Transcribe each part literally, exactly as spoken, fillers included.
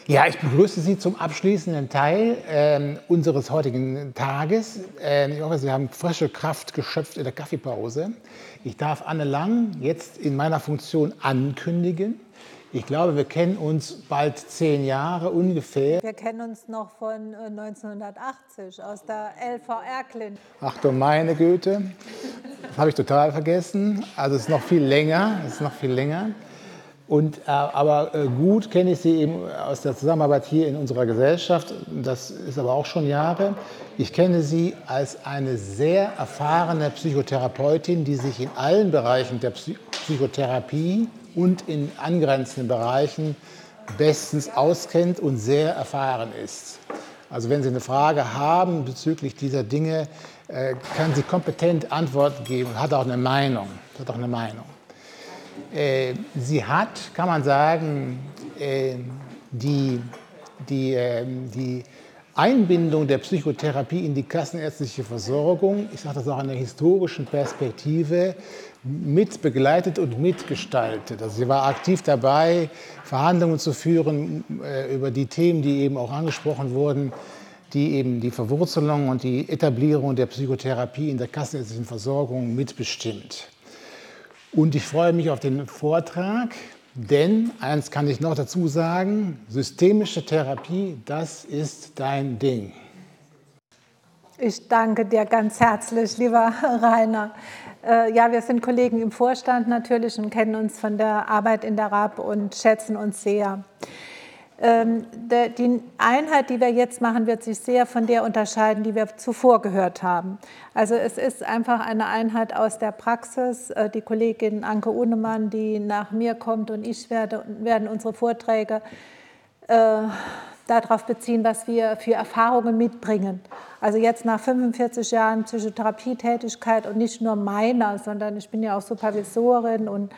Ja, ich begrüße Sie zum abschließenden Teil äh, unseres heutigen Tages. Äh, ich hoffe, Sie haben frische Kraft geschöpft in der Kaffeepause. Ich darf Anne Lang jetzt in meiner Funktion ankündigen. Ich glaube, wir kennen uns bald zehn Jahre ungefähr. Wir kennen uns noch von neunzehnhundertachtzig aus der L V R-Klinik. Ach du meine Güte, das habe ich total vergessen. Also es ist noch viel länger, es ist noch viel länger. Und, äh, aber äh, gut kenne ich Sie eben aus der Zusammenarbeit hier in unserer Gesellschaft. Das ist aber auch schon Jahre. Ich kenne Sie als eine sehr erfahrene Psychotherapeutin, die sich in allen Bereichen der Psy Psychotherapie und in angrenzenden Bereichen bestens auskennt und sehr erfahren ist. Also wenn Sie eine Frage haben bezüglich dieser Dinge, äh, kann sie kompetent Antworten geben und hat auch eine Meinung. Hat auch eine Meinung. Äh, sie hat, kann man sagen, äh, die, die, äh, die Einbindung der Psychotherapie in die kassenärztliche Versorgung, ich sage das auch in der historischen Perspektive, mit begleitet und mitgestaltet. Also sie war aktiv dabei, Verhandlungen zu führen äh, über die Themen, die eben auch angesprochen wurden, die eben die Verwurzelung und die Etablierung der Psychotherapie in der kassenärztlichen Versorgung mitbestimmt. Und ich freue mich auf den Vortrag, denn eins kann ich noch dazu sagen, systemische Therapie, das ist dein Ding. Ich danke dir ganz herzlich, lieber Rainer. Äh, ja, wir sind Kollegen im Vorstand natürlich und kennen uns von der Arbeit in der R A P und schätzen uns sehr. Ähm, der, die Einheit, die wir jetzt machen, wird sich sehr von der unterscheiden, die wir zuvor gehört haben. Also es ist einfach eine Einheit aus der Praxis. Äh, die Kollegin Anke Uhnemann, die nach mir kommt, und ich werde, werden unsere Vorträge äh, darauf beziehen, was wir für Erfahrungen mitbringen. Also jetzt nach fünfundvierzig Jahren Psychotherapietätigkeit und nicht nur meiner, sondern ich bin ja auch Supervisorin und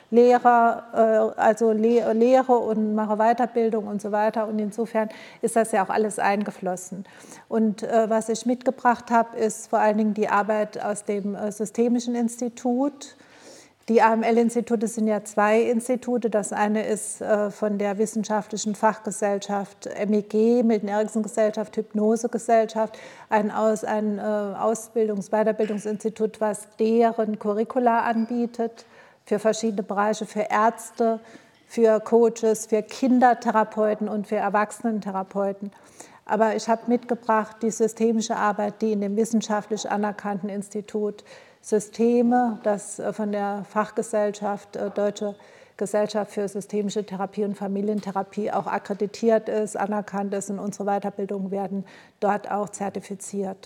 Lehrer, also Lehre und mache Weiterbildung und so weiter. Und insofern ist das ja auch alles eingeflossen. Und was ich mitgebracht habe, ist vor allen Dingen die Arbeit aus dem Systemischen Institut. Die A M L-Institute sind ja zwei Institute. Das eine ist von der wissenschaftlichen Fachgesellschaft M E G, Milton-Erickson-Gesellschaft, Hypnose-Gesellschaft, ein, Aus, ein Ausbildungs-, Weiterbildungsinstitut, was deren Curricula anbietet für verschiedene Bereiche, für Ärzte, für Coaches, für Kindertherapeuten und für Erwachsenentherapeuten. Aber ich habe mitgebracht die systemische Arbeit, die in dem wissenschaftlich anerkannten Institut Systeme, das von der Fachgesellschaft Deutsche Gesellschaft für systemische Therapie und Familientherapie auch akkreditiert ist, anerkannt ist, und unsere Weiterbildungen werden dort auch zertifiziert.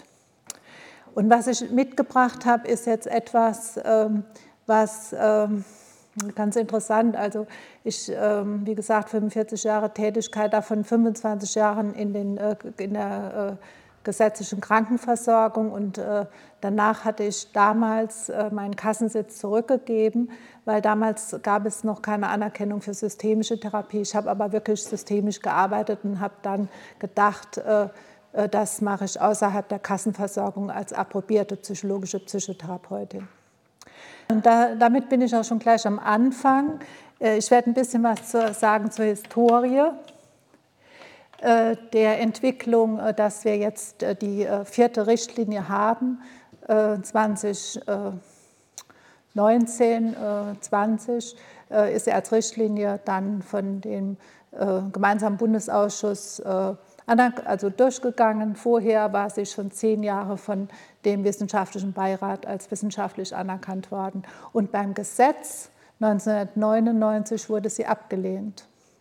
Und was ich mitgebracht habe, ist jetzt etwas, was ähm, ganz interessant, also ich, ähm, wie gesagt, fünfundvierzig Jahre Tätigkeit, davon fünfundzwanzig Jahren in, den, äh, in der äh, gesetzlichen Krankenversorgung, und äh, danach hatte ich damals äh, meinen Kassensitz zurückgegeben, weil damals gab es noch keine Anerkennung für systemische Therapie. Ich habe aber wirklich systemisch gearbeitet und habe dann gedacht, äh, äh, das mache ich außerhalb der Kassenversorgung als approbierte psychologische Psychotherapeutin. Und da, damit bin ich auch schon gleich am Anfang. Ich werde ein bisschen was zu, sagen zur Historie äh, der Entwicklung, äh, dass wir jetzt äh, die äh, vierte Richtlinie haben, äh, zwanzig neunzehn, äh, zwanzig äh, ist sie als Richtlinie dann von dem äh, gemeinsamen Bundesausschuss äh, also durchgegangen. Vorher war sie schon zehn Jahre von dem wissenschaftlichen Beirat als wissenschaftlich anerkannt worden. Und beim Gesetz neunzehnhundertneunundneunzig wurde sie abgelehnt.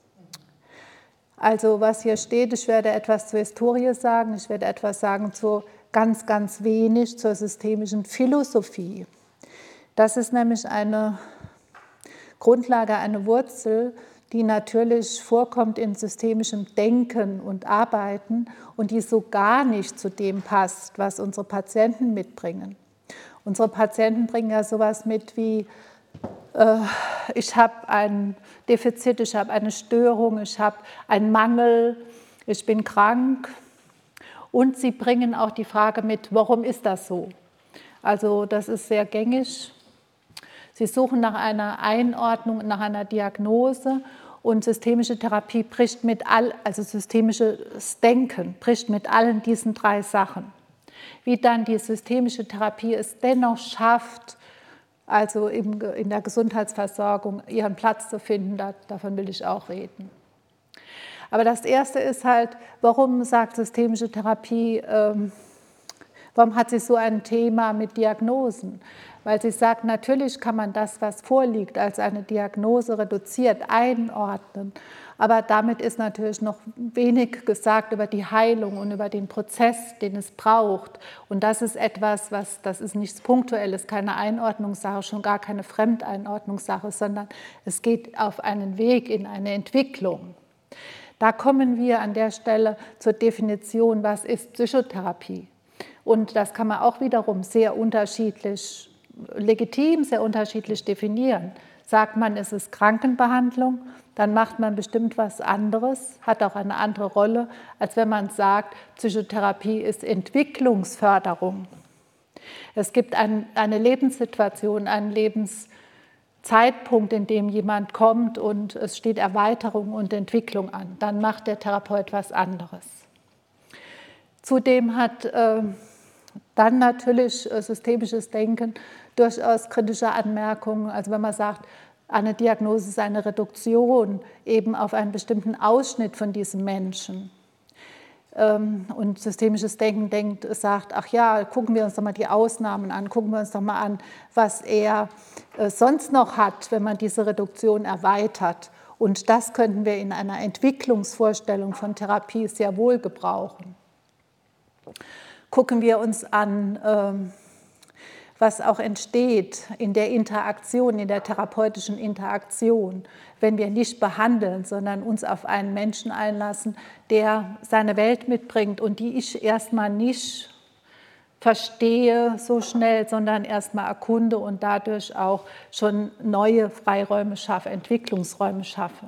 Also was hier steht, ich werde etwas zur Historie sagen, ich werde etwas sagen zu ganz, ganz wenig zur systemischen Philosophie. Das ist nämlich eine Grundlage, eine Wurzel, die natürlich vorkommt in systemischem Denken und Arbeiten und die so gar nicht zu dem passt, was unsere Patienten mitbringen. Unsere Patienten bringen ja sowas mit wie, äh, ich habe ein Defizit, ich habe eine Störung, ich habe einen Mangel, ich bin krank. Und sie bringen auch die Frage mit, warum ist das so? Also das ist sehr gängig. Sie suchen nach einer Einordnung, nach einer Diagnose. Und systemische Therapie bricht mit all, also systemisches Denken bricht mit allen diesen drei Sachen. Wie dann die systemische Therapie es dennoch schafft, also in der Gesundheitsversorgung ihren Platz zu finden, davon will ich auch reden. Aber das Erste ist halt, warum sagt systemische Therapie, ähm, warum hat sie so ein Thema mit Diagnosen? Weil sie sagt, natürlich kann man das, was vorliegt, als eine Diagnose reduziert einordnen, aber damit ist natürlich noch wenig gesagt über die Heilung und über den Prozess, den es braucht. Und das ist etwas, was, das ist nichts Punktuelles, keine Einordnungssache, schon gar keine Fremdeinordnungssache, sondern es geht auf einen Weg in eine Entwicklung. Da kommen wir an der Stelle zur Definition, was ist Psychotherapie? Und das kann man auch wiederum sehr unterschiedlich, legitim sehr unterschiedlich definieren. Sagt man, es ist Krankenbehandlung, dann macht man bestimmt was anderes, hat auch eine andere Rolle, als wenn man sagt, Psychotherapie ist Entwicklungsförderung. Es gibt ein, eine Lebenssituation, einen Lebenszeitpunkt, in dem jemand kommt und es steht Erweiterung und Entwicklung an. Dann macht der Therapeut was anderes. Zudem hat äh, dann natürlich äh, systemisches Denken durchaus kritische Anmerkungen. Also wenn man sagt, eine Diagnose ist eine Reduktion eben auf einen bestimmten Ausschnitt von diesem Menschen. Und systemisches Denken denkt, sagt, ach ja, gucken wir uns doch mal die Ausnahmen an, gucken wir uns doch mal an, was er sonst noch hat, wenn man diese Reduktion erweitert. Und das könnten wir in einer Entwicklungsvorstellung von Therapie sehr wohl gebrauchen. Gucken wir uns an, was auch entsteht in der Interaktion, in der therapeutischen Interaktion, wenn wir nicht behandeln, sondern uns auf einen Menschen einlassen, der seine Welt mitbringt und die ich erstmal nicht verstehe so schnell, sondern erstmal erkunde und dadurch auch schon neue Freiräume schaffe, Entwicklungsräume schaffe.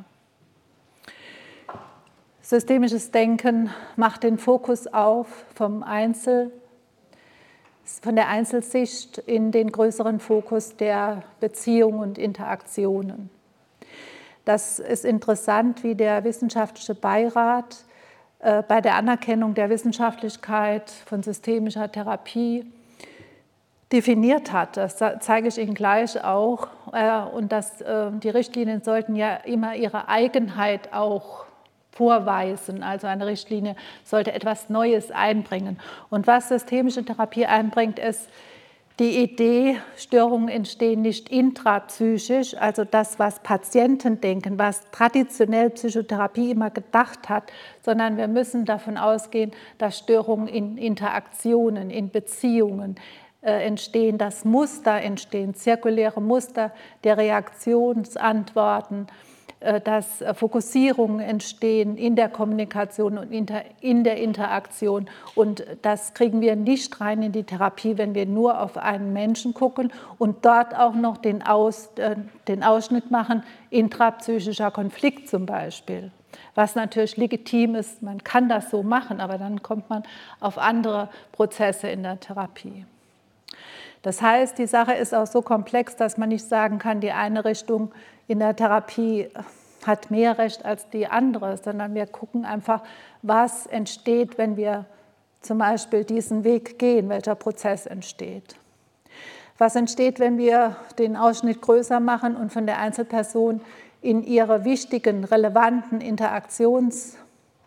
Systemisches Denken macht den Fokus auf vom Einzel von der Einzelsicht in den größeren Fokus der Beziehungen und Interaktionen. Das ist interessant, wie der wissenschaftliche Beirat äh, bei der Anerkennung der Wissenschaftlichkeit von systemischer Therapie definiert hat. Das zeige ich Ihnen gleich auch. Äh, und dass, äh, die Richtlinien sollten ja immer ihre Eigenheit auch vorweisen. Also eine Richtlinie sollte etwas Neues einbringen. Und was systemische Therapie einbringt, ist die Idee, Störungen entstehen nicht intrapsychisch, also das, was Patienten denken, was traditionell Psychotherapie immer gedacht hat, sondern wir müssen davon ausgehen, dass Störungen in Interaktionen, in Beziehungen äh, entstehen, dass Muster entstehen, zirkuläre Muster der Reaktionsantworten, dass Fokussierungen entstehen in der Kommunikation und in der Interaktion. Und das kriegen wir nicht rein in die Therapie, wenn wir nur auf einen Menschen gucken und dort auch noch den, Aus, den Ausschnitt machen, intrapsychischer Konflikt zum Beispiel. Was natürlich legitim ist, man kann das so machen, aber dann kommt man auf andere Prozesse in der Therapie. Das heißt, die Sache ist auch so komplex, dass man nicht sagen kann, die eine Richtung in der Therapie hat mehr Recht als die andere, sondern wir gucken einfach, was entsteht, wenn wir zum Beispiel diesen Weg gehen, welcher Prozess entsteht. Was entsteht, wenn wir den Ausschnitt größer machen und von der Einzelperson in ihre wichtigen, relevanten Interaktions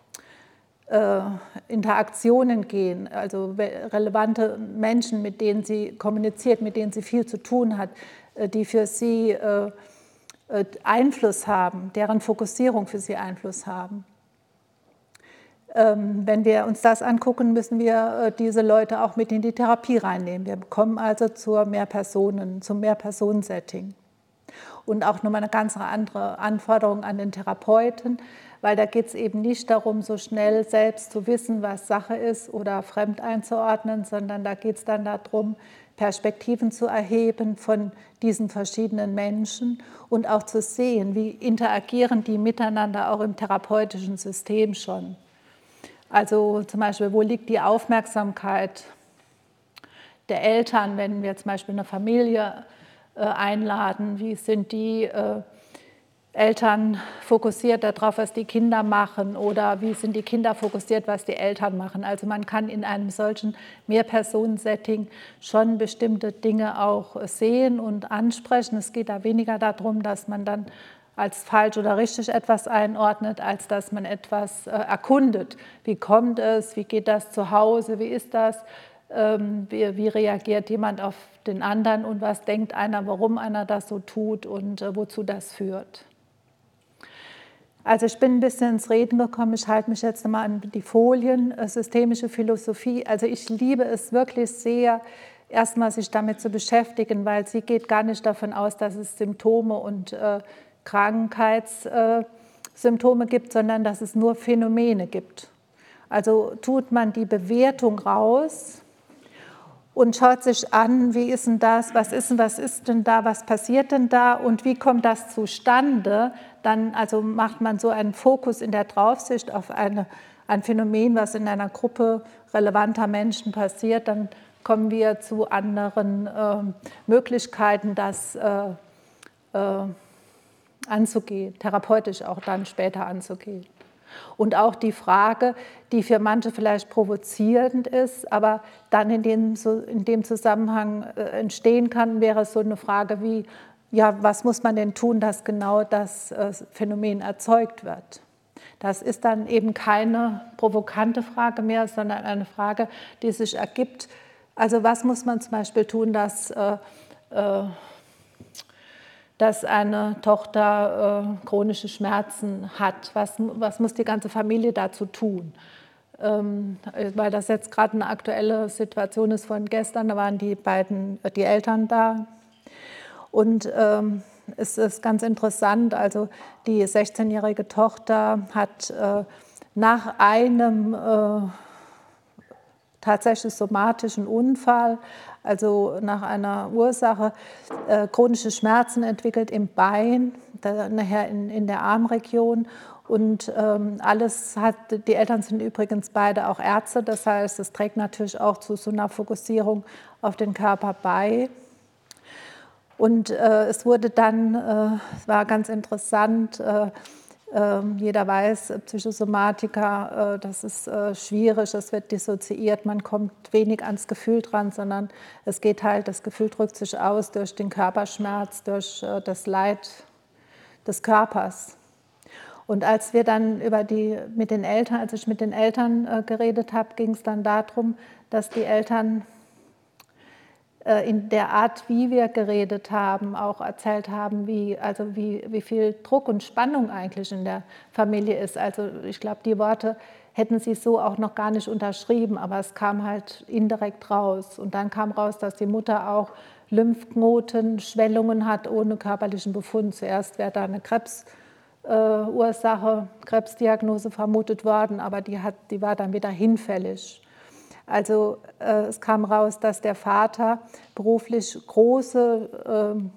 Interaktionen gehen, also relevante Menschen, mit denen sie kommuniziert, mit denen sie viel zu tun hat, die für sie Einfluss haben, deren Fokussierung für sie Einfluss haben. Wenn wir uns das angucken, müssen wir diese Leute auch mit in die Therapie reinnehmen. Wir kommen also zur Mehrpersonen, zum Mehrpersonen-Setting. Und auch nochmal eine ganz andere Anforderung an den Therapeuten, weil da geht es eben nicht darum, so schnell selbst zu wissen, was Sache ist oder fremd einzuordnen, sondern da geht es dann darum, Perspektiven zu erheben von diesen verschiedenen Menschen und auch zu sehen, wie interagieren die miteinander auch im therapeutischen System schon. Also zum Beispiel, wo liegt die Aufmerksamkeit der Eltern, wenn wir zum Beispiel eine Familie einladen, wie sind die Eltern fokussiert darauf, was die Kinder machen oder wie sind die Kinder fokussiert, was die Eltern machen. Also man kann in einem solchen Mehrpersonen-Setting schon bestimmte Dinge auch sehen und ansprechen. Es geht da weniger darum, dass man dann als falsch oder richtig etwas einordnet, als dass man etwas äh, erkundet. Wie kommt es, wie geht das zu Hause, wie ist das, ähm, wie, wie reagiert jemand auf den anderen und was denkt einer, warum einer das so tut und äh, wozu das führt. Also ich bin ein bisschen ins Reden gekommen, ich halte mich jetzt nochmal an die Folien, systemische Philosophie. Also ich liebe es wirklich sehr, erstmal sich damit zu beschäftigen, weil sie geht gar nicht davon aus, dass es Symptome und äh, Krankheitssymptome äh, gibt, sondern dass es nur Phänomene gibt. Also tut man die Bewertung raus und schaut sich an, wie ist denn das, was ist denn, was ist denn da, was passiert denn da und wie kommt das zustande, dann also macht man so einen Fokus in der Draufsicht auf eine, ein Phänomen, was in einer Gruppe relevanter Menschen passiert, dann kommen wir zu anderen äh, Möglichkeiten, das äh, äh, anzugehen, therapeutisch auch dann später anzugehen. Und auch die Frage, die für manche vielleicht provozierend ist, aber dann in dem, in dem Zusammenhang entstehen kann, wäre so eine Frage wie, ja, was muss man denn tun, dass genau das Phänomen erzeugt wird? Das ist dann eben keine provokante Frage mehr, sondern eine Frage, die sich ergibt. Also was muss man zum Beispiel tun, dass äh, äh, dass eine Tochter äh, chronische Schmerzen hat. Was, was muss die ganze Familie dazu tun? Ähm, weil das jetzt gerade eine aktuelle Situation ist von gestern, da waren die beiden, die Eltern da. Und ähm, es ist ganz interessant, also die sechzehnjährige Tochter hat äh, nach einem äh, tatsächlich somatischen Unfall, also nach einer Ursache, äh, chronische Schmerzen entwickelt im Bein, da, nachher in, in der Armregion. Und ähm, alles hat, die Eltern sind übrigens beide auch Ärzte, das heißt, es trägt natürlich auch zu so einer Fokussierung auf den Körper bei. Und äh, es wurde dann, äh, es war ganz interessant, äh, jeder weiß, Psychosomatiker, das ist schwierig, es wird dissoziiert, man kommt wenig ans Gefühl dran, sondern es geht halt, das Gefühl drückt sich aus durch den Körperschmerz, durch das Leid des Körpers. Und als wir dann über die, mit den Eltern, als ich mit den Eltern geredet habe, ging es dann darum, dass die Eltern in der Art, wie wir geredet haben, auch erzählt haben, wie, also wie, wie viel Druck und Spannung eigentlich in der Familie ist. Also ich glaube, die Worte hätten sie so auch noch gar nicht unterschrieben, aber es kam halt indirekt raus. Und dann kam raus, dass die Mutter auch Lymphknoten, Schwellungen hat ohne körperlichen Befund. Zuerst wäre da eine Krebsursache, äh, Krebsdiagnose vermutet worden, aber die, hat, die war dann wieder hinfällig. Also äh, es kam raus, dass der Vater beruflich große, äh,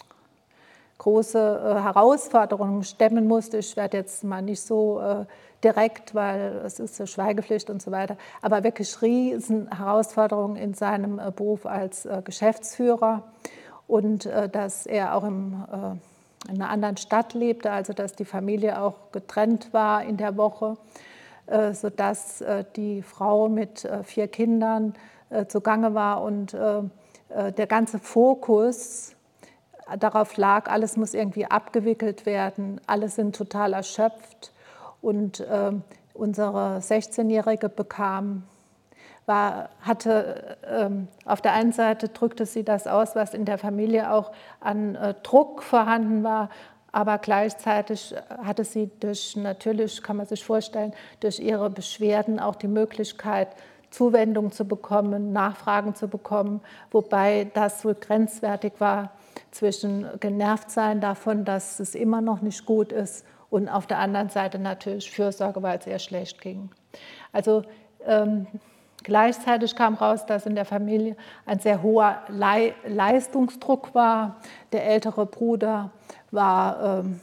große äh, Herausforderungen stemmen musste. Ich werde jetzt mal nicht so äh, direkt, weil es ist eine Schweigepflicht und so weiter, aber wirklich riesen Herausforderungen in seinem äh, Beruf als äh, Geschäftsführer und äh, dass er auch im, äh, in einer anderen Stadt lebte, also dass die Familie auch getrennt war in der Woche, sodass die Frau mit vier Kindern zugange war und der ganze Fokus darauf lag, alles muss irgendwie abgewickelt werden, alle sind total erschöpft und unsere sechzehnjährige bekam, war, hatte, auf der einen Seite drückte sie das aus, was in der Familie auch an Druck vorhanden war, aber gleichzeitig hatte sie durch, natürlich kann man sich vorstellen, durch ihre Beschwerden auch die Möglichkeit, Zuwendung zu bekommen, Nachfragen zu bekommen, wobei das wohl grenzwertig war zwischen genervt sein davon, dass es immer noch nicht gut ist und auf der anderen Seite natürlich Fürsorge, weil es ihr schlecht ging. Also ähm, gleichzeitig kam raus, dass in der Familie ein sehr hoher Le- Leistungsdruck war. Der ältere Bruder war ähm,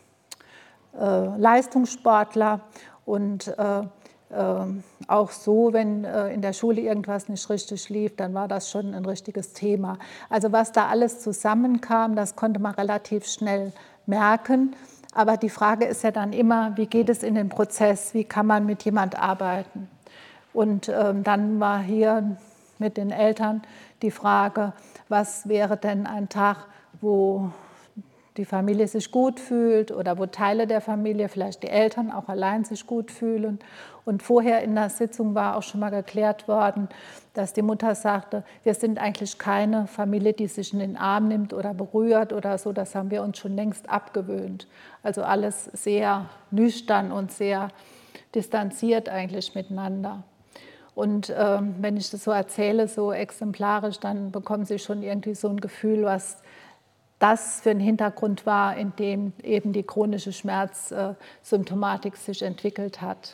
äh, Leistungssportler und äh, äh, auch so, wenn äh, in der Schule irgendwas nicht richtig lief, dann war das schon ein richtiges Thema. Also was da alles zusammenkam, das konnte man relativ schnell merken. Aber die Frage ist ja dann immer, wie geht es in den Prozess, wie kann man mit jemand arbeiten? Und ähm, dann war hier mit den Eltern die Frage, was wäre denn ein Tag, wo die Familie sich gut fühlt oder wo Teile der Familie, vielleicht die Eltern auch allein sich gut fühlen. Und vorher in der Sitzung war auch schon mal geklärt worden, dass die Mutter sagte, wir sind eigentlich keine Familie, die sich in den Arm nimmt oder berührt oder so, das haben wir uns schon längst abgewöhnt. Also alles sehr nüchtern und sehr distanziert eigentlich miteinander. Und ähm, wenn ich das so erzähle, so exemplarisch, dann bekommen Sie schon irgendwie so ein Gefühl, was das für ein Hintergrund war, in dem eben die chronische Schmerzsymptomatik sich entwickelt hat.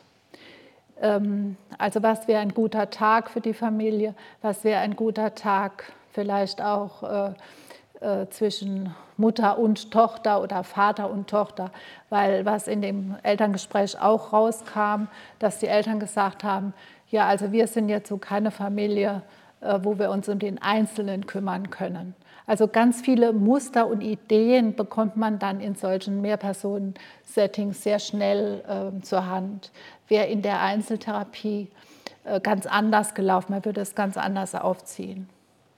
Also was wäre ein guter Tag für die Familie, was wäre ein guter Tag vielleicht auch äh, äh, zwischen Mutter und Tochter oder Vater und Tochter, weil was in dem Elterngespräch auch rauskam, dass die Eltern gesagt haben, ja, also wir sind jetzt so keine Familie, äh, wo wir uns um den Einzelnen kümmern können. Also ganz viele Muster und Ideen bekommt man dann in solchen Mehrpersonen-Settings sehr schnell äh, zur Hand. Wäre in der Einzeltherapie äh, ganz anders gelaufen, man würde es ganz anders aufziehen.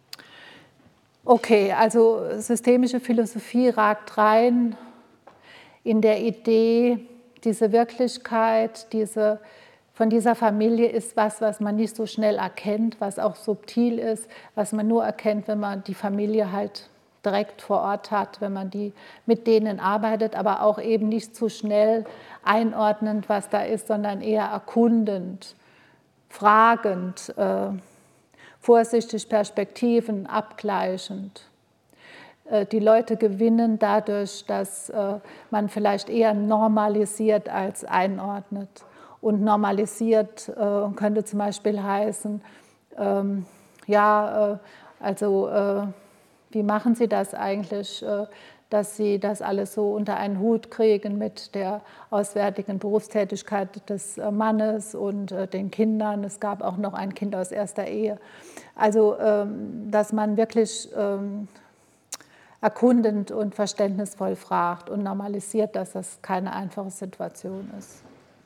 Okay, also systemische Philosophie ragt rein in der Idee, diese Wirklichkeit, diese von dieser Familie ist was, was man nicht so schnell erkennt, was auch subtil ist, was man nur erkennt, wenn man die Familie halt direkt vor Ort hat, wenn man die, mit denen arbeitet, aber auch eben nicht so schnell einordnend, was da ist, sondern eher erkundend, fragend, äh, vorsichtig Perspektiven abgleichend. Äh, die Leute gewinnen dadurch, dass äh, man vielleicht eher normalisiert als einordnet. Und normalisiert äh, könnte zum Beispiel heißen, ähm, ja, äh, also äh, wie machen Sie das eigentlich, äh, dass Sie das alles so unter einen Hut kriegen mit der auswärtigen Berufstätigkeit des äh, Mannes und äh, den Kindern. Es gab auch noch ein Kind aus erster Ehe. Also, ähm, dass man wirklich ähm, erkundend und verständnisvoll fragt und normalisiert, dass das keine einfache Situation ist.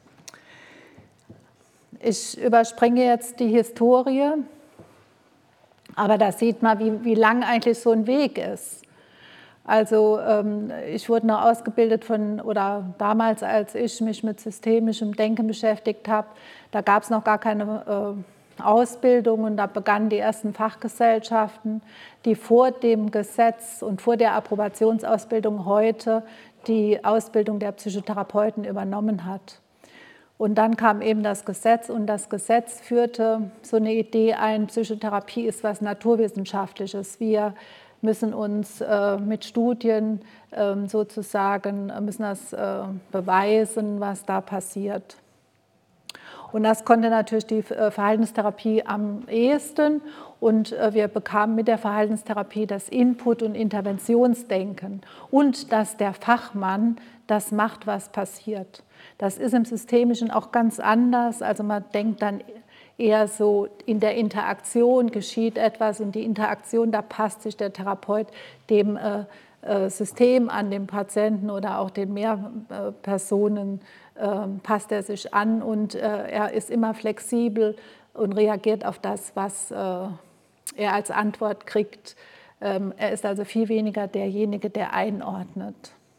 Ich überspringe jetzt die Historie, aber da sieht man, wie, wie lang eigentlich so ein Weg ist. Also ähm, ich wurde noch ausgebildet von, oder damals, als ich mich mit systemischem Denken beschäftigt habe, da gab es noch gar keine äh, Ausbildung und da begannen die ersten Fachgesellschaften, die vor dem Gesetz und vor der Approbationsausbildung heute die Ausbildung der Psychotherapeuten übernommen hat. Und dann kam eben das Gesetz und das Gesetz führte so eine Idee ein, Psychotherapie ist was Naturwissenschaftliches. Wir müssen uns äh, mit Studien äh, sozusagen, müssen das äh, beweisen, was da passiert. Und das konnte natürlich die Verhaltenstherapie am ehesten. Und wir bekamen mit der Verhaltenstherapie das Input- und Interventionsdenken und dass der Fachmann das macht, was passiert. Das ist im Systemischen auch ganz anders. Also man denkt dann eher so, in der Interaktion geschieht etwas und die Interaktion, da passt sich der Therapeut dem äh, System an, dem Patienten oder auch den Mehrpersonen, äh, passt er sich an und äh, er ist immer flexibel und reagiert auf das, was äh, er als Antwort kriegt. Ähm, er ist also viel weniger derjenige, der einordnet.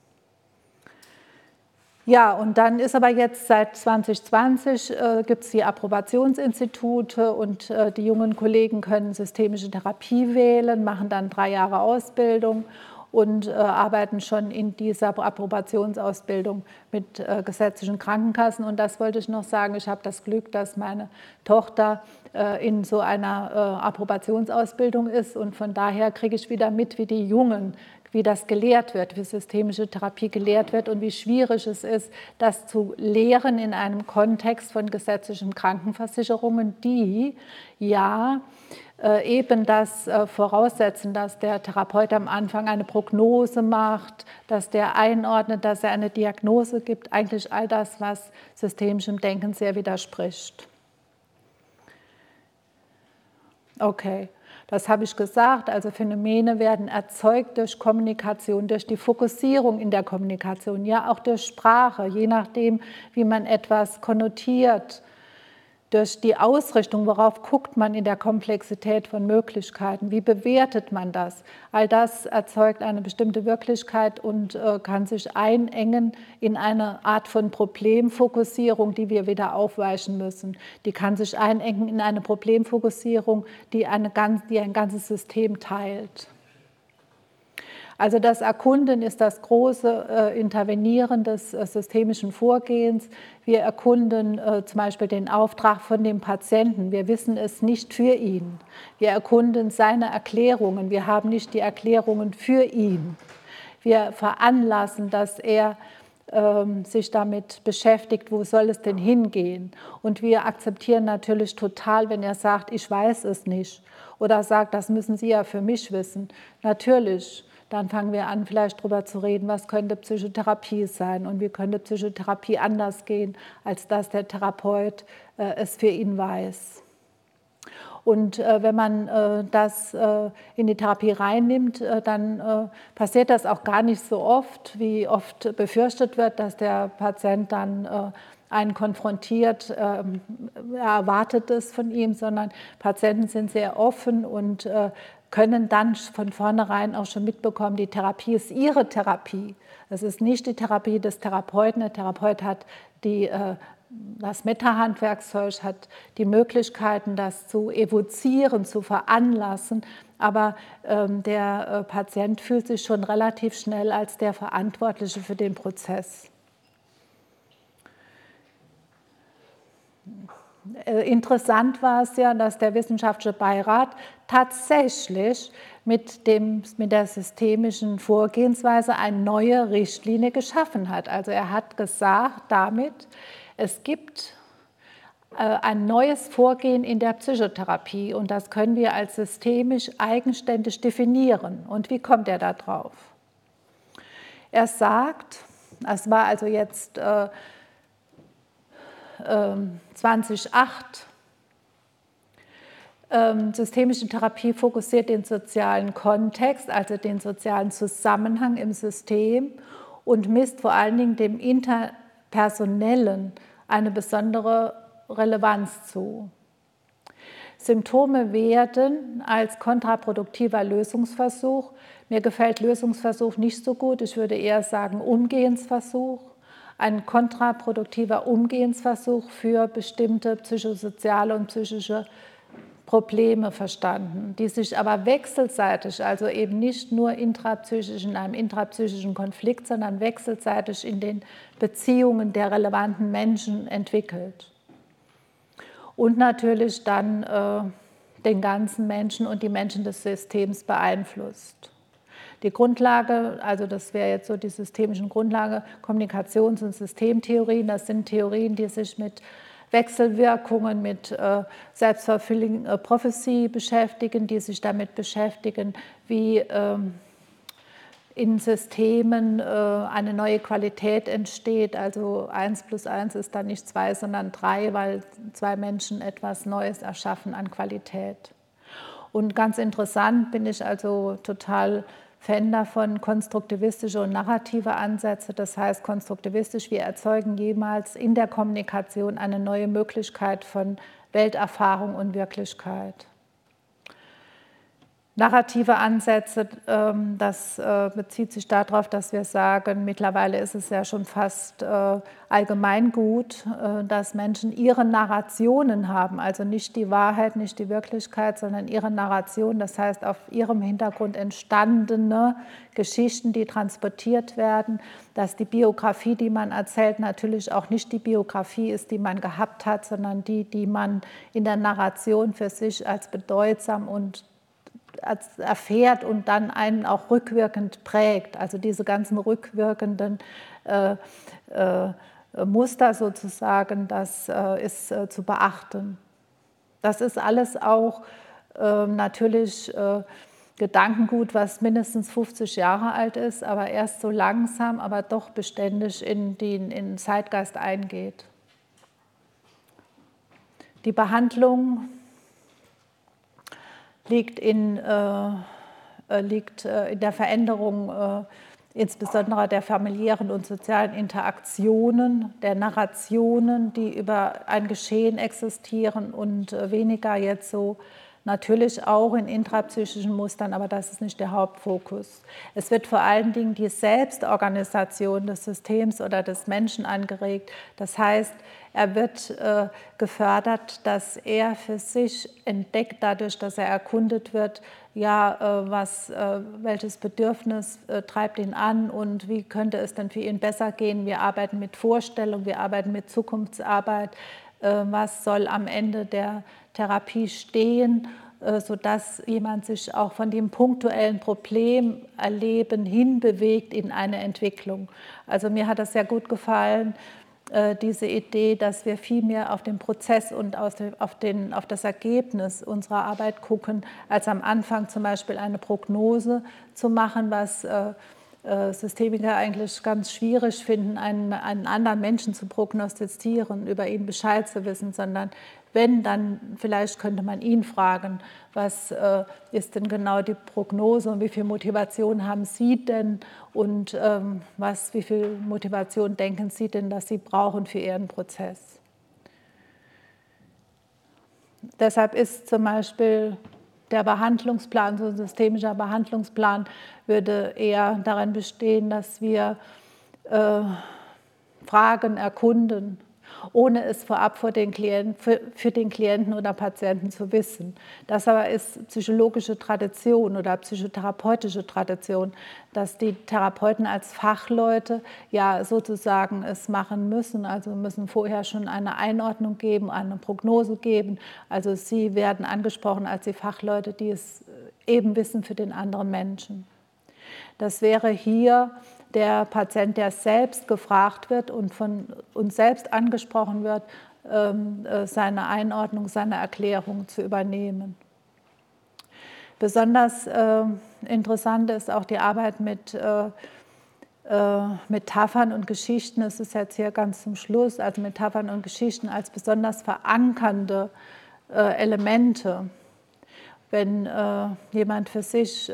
Ja, und dann ist aber jetzt seit zwanzig zwanzig äh, gibt es die Approbationsinstitute und äh, die jungen Kollegen können systemische Therapie wählen, machen dann drei Jahre Ausbildung und äh, arbeiten schon in dieser Approbationsausbildung mit äh, gesetzlichen Krankenkassen. Und das wollte ich noch sagen, ich habe das Glück, dass meine Tochter äh, in so einer äh, Approbationsausbildung ist und von daher kriege ich wieder mit, wie die Jungen, wie das gelehrt wird, wie systemische Therapie gelehrt wird und wie schwierig es ist, das zu lehren in einem Kontext von gesetzlichen Krankenversicherungen, die ja äh, eben das äh, voraussetzen, dass der Therapeut am Anfang eine Prognose macht, dass der einordnet, dass er eine Diagnose gibt, eigentlich all das, was systemischem Denken sehr widerspricht. Okay. Das habe ich gesagt, also Phänomene werden erzeugt durch Kommunikation, durch die Fokussierung in der Kommunikation, ja auch durch Sprache, je nachdem, wie man etwas konnotiert, durch die Ausrichtung, worauf guckt man in der Komplexität von Möglichkeiten, wie bewertet man das. All das erzeugt eine bestimmte Wirklichkeit und äh, kann sich einengen in eine Art von Problemfokussierung, die wir wieder aufweichen müssen. Die kann sich einengen in eine Problemfokussierung, die, eine ganz, die ein ganzes System teilt. Also das Erkunden ist das große äh, Intervenieren des äh, systemischen Vorgehens. Wir erkunden äh, zum Beispiel den Auftrag von dem Patienten. Wir wissen es nicht für ihn. Wir erkunden seine Erklärungen. Wir haben nicht die Erklärungen für ihn. Wir veranlassen, dass er ähm, sich damit beschäftigt, wo soll es denn hingehen. Und wir akzeptieren natürlich total, wenn er sagt, ich weiß es nicht. Oder sagt, das müssen Sie ja für mich wissen. Natürlich. Dann fangen wir an, vielleicht darüber zu reden, was könnte Psychotherapie sein und wie könnte Psychotherapie anders gehen, als dass der Therapeut äh, es für ihn weiß. Und äh, wenn man äh, das äh, in die Therapie reinnimmt, äh, dann äh, passiert das auch gar nicht so oft, wie oft befürchtet wird, dass der Patient dann äh, einen konfrontiert, äh, er erwartet es von ihm, sondern Patienten sind sehr offen und äh, können dann von vornherein auch schon mitbekommen, die Therapie ist ihre Therapie. Es ist nicht die Therapie des Therapeuten. Der Therapeut hat die, das Meta-Handwerkszeug, hat die Möglichkeiten, das zu evozieren, zu veranlassen. Aber der Patient fühlt sich schon relativ schnell als der Verantwortliche für den Prozess. Interessant war es ja, dass der wissenschaftliche Beirat tatsächlich mit, dem, mit der systemischen Vorgehensweise eine neue Richtlinie geschaffen hat. Also er hat gesagt damit, es gibt ein neues Vorgehen in der Psychotherapie und das können wir als systemisch eigenständig definieren. Und wie kommt er da drauf? Er sagt, es war also jetzt äh, zweitausendacht. Ähm, systemische Therapie fokussiert den sozialen Kontext, also den sozialen Zusammenhang im System und misst vor allen Dingen dem Interpersonellen eine besondere Relevanz zu. Symptome werden als kontraproduktiver Lösungsversuch, mir gefällt Lösungsversuch nicht so gut, ich würde eher sagen Umgehensversuch, ein kontraproduktiver Umgehensversuch für bestimmte psychosoziale und psychische Probleme verstanden, die sich aber wechselseitig, also eben nicht nur intrapsychisch in einem intrapsychischen Konflikt, sondern wechselseitig in den Beziehungen der relevanten Menschen entwickelt. Und natürlich dann äh, den ganzen Menschen und die Menschen des Systems beeinflusst. Die Grundlage, also das wäre jetzt so die systemischen Grundlage, Kommunikations- und Systemtheorien, das sind Theorien, die sich mit Wechselwirkungen, mit äh, Self-fulfilling Prophecy beschäftigen, die sich damit beschäftigen, wie ähm, in Systemen äh, eine neue Qualität entsteht. Also eins plus eins ist dann nicht zwei, sondern drei, weil zwei Menschen etwas Neues erschaffen an Qualität. Und ganz interessant bin ich also total Fan davon, konstruktivistische und narrative Ansätze. Das heißt, konstruktivistisch, wir erzeugen jemals in der Kommunikation eine neue Möglichkeit von Welterfahrung und Wirklichkeit. Narrative Ansätze, das bezieht sich darauf, dass wir sagen, mittlerweile ist es ja schon fast allgemeingut, dass Menschen ihre Narrationen haben, also nicht die Wahrheit, nicht die Wirklichkeit, sondern ihre Narration, das heißt auf ihrem Hintergrund entstandene Geschichten, die transportiert werden, dass die Biografie, die man erzählt, natürlich auch nicht die Biografie ist, die man gehabt hat, sondern die, die man in der Narration für sich als bedeutsam und erfährt und dann einen auch rückwirkend prägt. Also diese ganzen rückwirkenden äh, äh, Muster sozusagen, das äh, ist äh, zu beachten. Das ist alles auch äh, natürlich äh, Gedankengut, was mindestens fünfzig Jahre alt ist, aber erst so langsam, aber doch beständig in den, in den Zeitgeist eingeht. Die Behandlung liegt in, äh, liegt in der Veränderung äh, insbesondere der familiären und sozialen Interaktionen, der Narrationen, die über ein Geschehen existieren und weniger jetzt so natürlich auch in intrapsychischen Mustern, aber das ist nicht der Hauptfokus. Es wird vor allen Dingen die Selbstorganisation des Systems oder des Menschen angeregt. Das heißt, er wird äh, gefördert, dass er für sich entdeckt, dadurch, dass er erkundet wird, ja, äh, was, äh, welches Bedürfnis äh, treibt ihn an und wie könnte es denn für ihn besser gehen. Wir arbeiten mit Vorstellung, wir arbeiten mit Zukunftsarbeit. Äh, was soll am Ende der Therapie stehen, äh, sodass jemand sich auch von dem punktuellen Problemerleben hinbewegt in eine Entwicklung. Also mir hat das sehr gut gefallen, diese Idee, dass wir viel mehr auf den Prozess und auf, den, auf das Ergebnis unserer Arbeit gucken, als am Anfang zum Beispiel eine Prognose zu machen, was äh, Systemiker eigentlich ganz schwierig finden, einen, einen anderen Menschen zu prognostizieren, über ihn Bescheid zu wissen, sondern wenn, dann vielleicht könnte man ihn fragen, was äh, ist denn genau die Prognose und wie viel Motivation haben Sie denn und ähm, was, wie viel Motivation denken Sie denn, dass Sie brauchen für Ihren Prozess? Deshalb ist zum Beispiel der Behandlungsplan, so ein systemischer Behandlungsplan, würde eher darin bestehen, dass wir äh, Fragen erkunden, ohne es vorab für den, Klienten, für, für den Klienten oder Patienten zu wissen. Das aber ist psychologische Tradition oder psychotherapeutische Tradition, dass die Therapeuten als Fachleute ja sozusagen es machen müssen, also müssen vorher schon eine Einordnung geben, eine Prognose geben. Also sie werden angesprochen als die Fachleute, die es eben wissen für den anderen Menschen. Das wäre hier der Patient, der selbst gefragt wird und von uns selbst angesprochen wird, seine Einordnung, seine Erklärung zu übernehmen. Besonders interessant ist auch die Arbeit mit Metaphern und Geschichten. Es ist jetzt hier ganz zum Schluss, also Metaphern und Geschichten als besonders verankernde Elemente. Wenn jemand für sich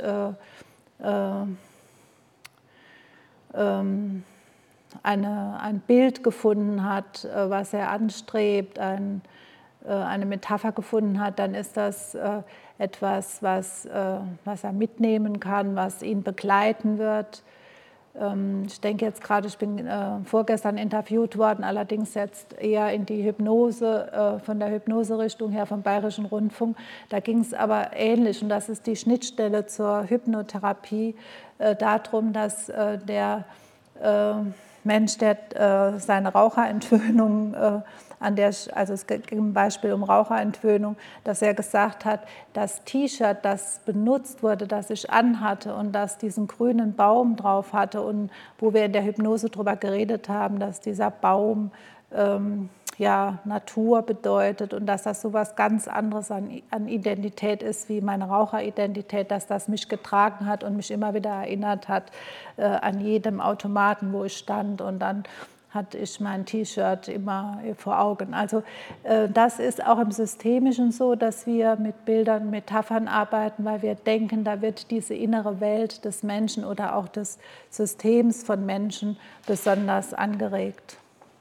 Eine, ein Bild gefunden hat, was er anstrebt, ein, eine Metapher gefunden hat, dann ist das etwas, was, was er mitnehmen kann, was ihn begleiten wird. Ich denke jetzt gerade, ich bin vorgestern interviewt worden, allerdings jetzt eher in die Hypnose, von der Hypnoserichtung her vom Bayerischen Rundfunk. Da ging es aber ähnlich, und das ist die Schnittstelle zur Hypnotherapie, darum, dass der Mensch, der seine Raucherentwöhnung an der, also es ging im Beispiel um Raucherentwöhnung, dass er gesagt hat, das T-Shirt, das benutzt wurde, das ich anhatte und das diesen grünen Baum drauf hatte und wo wir in der Hypnose darüber geredet haben, dass dieser Baum ähm, ja, Natur bedeutet und dass das so was ganz anderes an, an Identität ist wie meine Raucheridentität, dass das mich getragen hat und mich immer wieder erinnert hat äh, an jedem Automaten, wo ich stand, und dann hatte ich mein T-Shirt immer vor Augen. Also äh, das ist auch im Systemischen so, dass wir mit Bildern, Metaphern arbeiten, weil wir denken, da wird diese innere Welt des Menschen oder auch des Systems von Menschen besonders angeregt.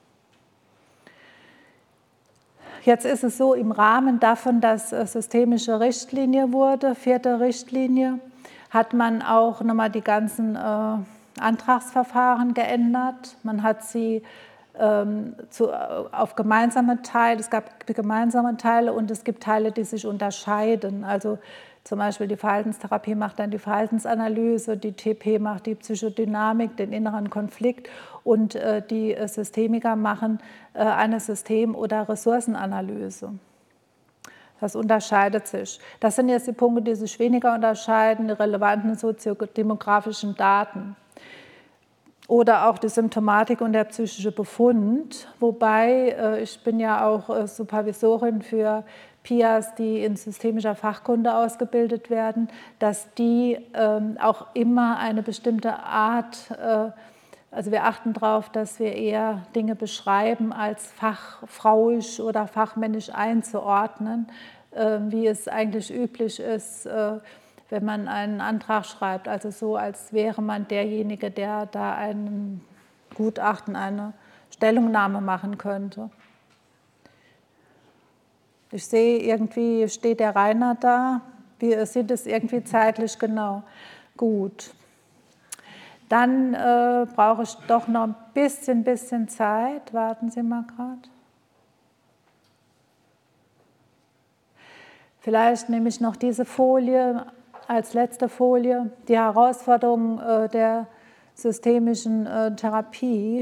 Jetzt ist es so, im Rahmen davon, dass systemische Richtlinie wurde, vierte Richtlinie, hat man auch nochmal die ganzen äh, Antragsverfahren geändert. Man hat sie ähm, zu, auf gemeinsame Teile, es gab gemeinsame Teile und es gibt Teile, die sich unterscheiden. Also zum Beispiel die Verhaltenstherapie macht dann die Verhaltensanalyse, die T P macht die Psychodynamik, den inneren Konflikt, und äh, die Systemiker machen äh, eine System- oder Ressourcenanalyse. Das unterscheidet sich. Das sind jetzt die Punkte, die sich weniger unterscheiden, die relevanten soziodemografischen Daten. Oder auch die Symptomatik und der psychische Befund, wobei äh, ich bin ja auch äh, Supervisorin für P I As, die in systemischer Fachkunde ausgebildet werden, dass die ähm, auch immer eine bestimmte Art, äh, also wir achten darauf, dass wir eher Dinge beschreiben, als fachfrauisch oder fachmännisch einzuordnen, wie es eigentlich üblich ist, wenn man einen Antrag schreibt. Also so, als wäre man derjenige, der da ein Gutachten, eine Stellungnahme machen könnte. Ich sehe, irgendwie steht der Rainer da. Wir sind es irgendwie zeitlich genau. Gut. Dann äh, brauche ich doch noch ein bisschen, bisschen Zeit. Warten Sie mal gerade. Vielleicht nehme ich noch diese Folie als letzte Folie, die Herausforderung äh, der systemischen äh, Therapie.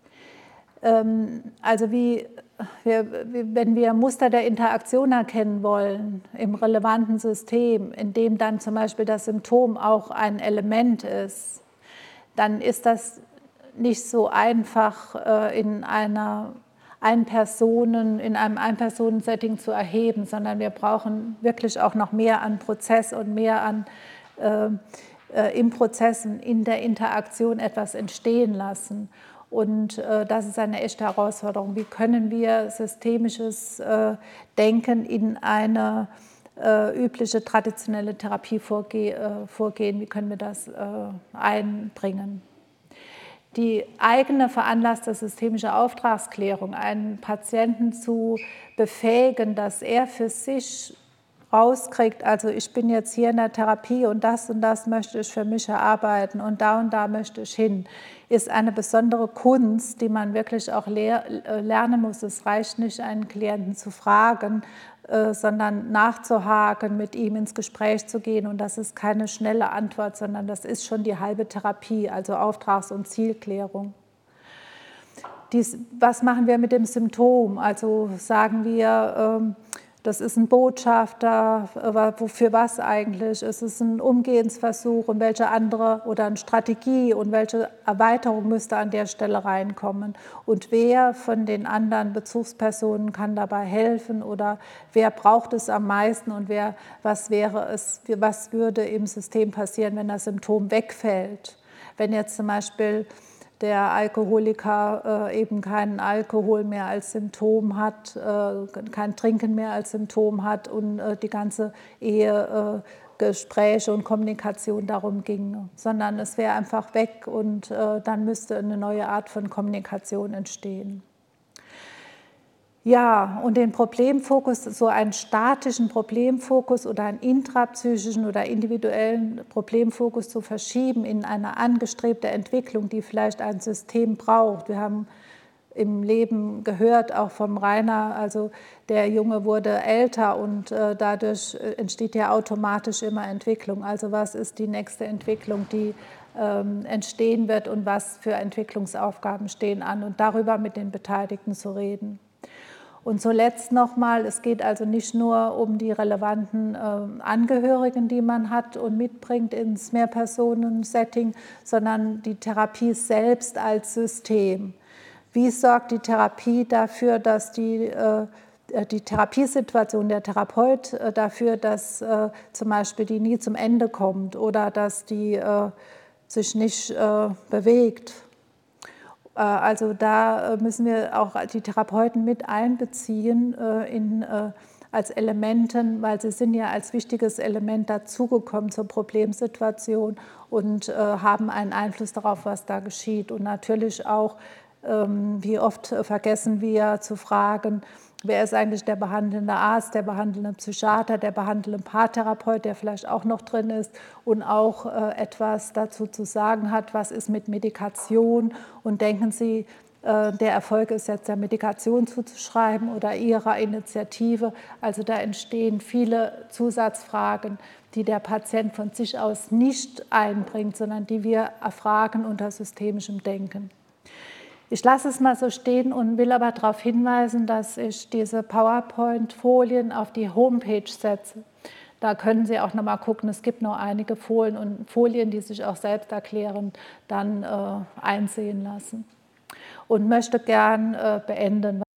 Ähm, also wie, wir, wenn wir Muster der Interaktion erkennen wollen im relevanten System, in dem dann zum Beispiel das Symptom auch ein Element ist, dann ist das nicht so einfach äh, in einer Ein-Personen, in einem Ein-Personen-Setting zu erheben, sondern wir brauchen wirklich auch noch mehr an Prozess und mehr an äh, äh, im Prozess, in der Interaktion etwas entstehen lassen. Und äh, das ist eine echte Herausforderung. Wie können wir systemisches äh, Denken in eine äh, übliche traditionelle Therapie vorge äh, vorgehen? Wie können wir das äh, einbringen? Die eigene veranlasste systemische Auftragsklärung, einen Patienten zu befähigen, dass er für sich rauskriegt, also ich bin jetzt hier in der Therapie und das und das möchte ich für mich erarbeiten und da und da möchte ich hin, ist eine besondere Kunst, die man wirklich auch lehr lernen muss. Es reicht nicht, einen Klienten zu fragen, äh, sondern nachzuhaken, mit ihm ins Gespräch zu gehen. Und das ist keine schnelle Antwort, sondern das ist schon die halbe Therapie, also Auftrags- und Zielklärung. Dies, was machen wir mit dem Symptom? Also sagen wir, ähm, das ist ein Botschafter, für was eigentlich? Es ist ein Umgehensversuch und welche andere oder eine Strategie und welche Erweiterung müsste an der Stelle reinkommen? Und wer von den anderen Bezugspersonen kann dabei helfen oder wer braucht es am meisten und wer, was wäre es, was würde im System passieren, wenn das Symptom wegfällt? Wenn jetzt zum Beispiel der Alkoholiker äh, eben keinen Alkohol mehr als Symptom hat, äh, kein Trinken mehr als Symptom hat und äh, die ganze Ehe, äh, Gespräche und Kommunikation darum ging, sondern es wäre einfach weg und äh, dann müsste eine neue Art von Kommunikation entstehen. Ja, und den Problemfokus, so einen statischen Problemfokus oder einen intrapsychischen oder individuellen Problemfokus zu verschieben in eine angestrebte Entwicklung, die vielleicht ein System braucht. Wir haben im Leben gehört, auch vom Rainer, also der Junge wurde älter und äh, dadurch entsteht ja automatisch immer Entwicklung. Also was ist die nächste Entwicklung, die ähm, entstehen wird und was für Entwicklungsaufgaben stehen an und darüber mit den Beteiligten zu reden. Und zuletzt nochmal, es geht also nicht nur um die relevanten äh, Angehörigen, die man hat und mitbringt ins Mehrpersonen-Setting, sondern die Therapie selbst als System. Wie sorgt die Therapie dafür, dass die, äh, die Therapiesituation, der Therapeut äh, dafür, dass äh, zum Beispiel die nie zum Ende kommt oder dass die äh, sich nicht äh, bewegt? Also da müssen wir auch die Therapeuten mit einbeziehen in, als Elementen, weil sie sind ja als wichtiges Element dazugekommen zur Problemsituation und haben einen Einfluss darauf, was da geschieht. Und natürlich auch, wie oft vergessen wir zu fragen, wer ist eigentlich der behandelnde Arzt, der behandelnde Psychiater, der behandelnde Paartherapeut, der vielleicht auch noch drin ist und auch äh, etwas dazu zu sagen hat, was ist mit Medikation und denken Sie, äh, der Erfolg ist jetzt der Medikation zuzuschreiben oder Ihrer Initiative. Also da entstehen viele Zusatzfragen, die der Patient von sich aus nicht einbringt, sondern die wir erfragen unter systemischem Denken. Ich lasse es mal so stehen und will aber darauf hinweisen, dass ich diese PowerPoint-Folien auf die Homepage setze. Da können Sie auch noch mal gucken, es gibt noch einige Folien und Folien, die sich auch selbst erklären, dann äh, einsehen lassen. Und möchte gern äh, beenden.